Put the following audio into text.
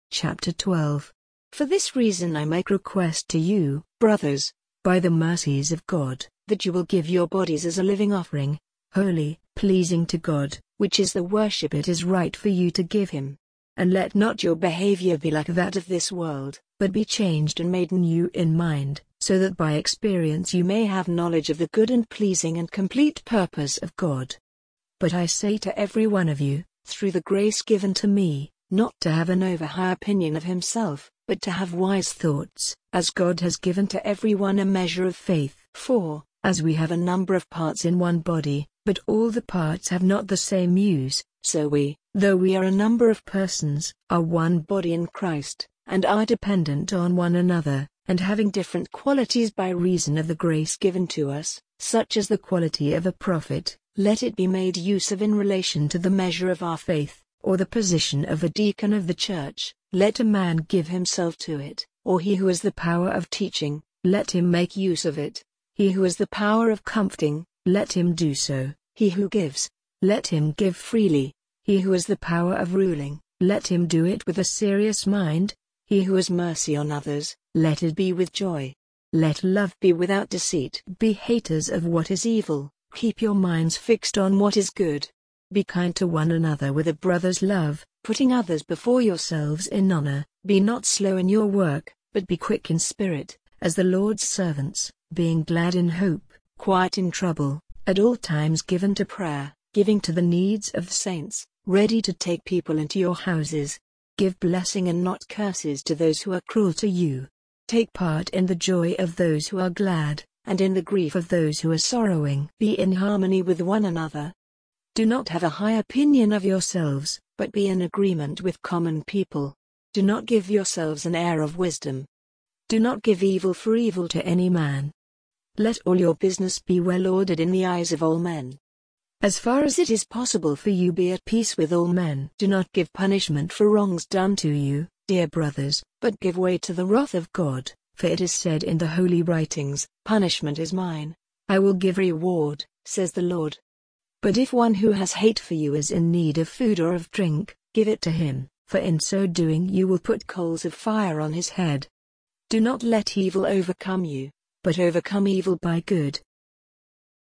Chapter 12. For this reason I make request to you, brothers, by the mercies of God, that you will give your bodies as a living offering, holy, pleasing to God, which is the worship it is right for you to give him. And let not your behavior be like that of this world, but be changed and made new in mind, so that by experience you may have knowledge of the good and pleasing and complete purpose of God. But I say to every one of you, through the grace given to me, not to have an over-high opinion of himself, but to have wise thoughts, as God has given to every one a measure of faith. For, as we have a number of parts in one body, but all the parts have not the same use, so we, though we are a number of persons, are one body in Christ, and are dependent on one another, and having different qualities by reason of the grace given to us, such as the quality of a prophet, let it be made use of in relation to the measure of our faith, or the position of a deacon of the church, let a man give himself to it, or he who has the power of teaching, let him make use of it, he who has the power of comforting, let him do so, he who gives, let him give freely, he who has the power of ruling, let him do it with a serious mind, he who has mercy on others, let it be with joy. Let love be without deceit. Be haters of what is evil, keep your minds fixed on what is good. Be kind to one another with a brother's love, putting others before yourselves in honor. Be not slow in your work, but be quick in spirit, as the Lord's servants, being glad in hope, quiet in trouble, at all times given to prayer, giving to the needs of the saints, ready to take people into your houses. Give blessing and not curses to those who are cruel to you. Take part in the joy of those who are glad, and in the grief of those who are sorrowing. Be in harmony with one another. Do not have a high opinion of yourselves, but be in agreement with common people. Do not give yourselves an air of wisdom. Do not give evil for evil to any man. Let all your business be well ordered in the eyes of all men. As far as it is possible for you, be at peace with all men. Do not give punishment for wrongs done to you, dear brothers, but give way to the wrath of God, for it is said in the holy writings, "Punishment is mine, I will give reward, says the Lord." But if one who has hate for you is in need of food or of drink, give it to him, for in so doing you will put coals of fire on his head. Do not let evil overcome you, but overcome evil by good.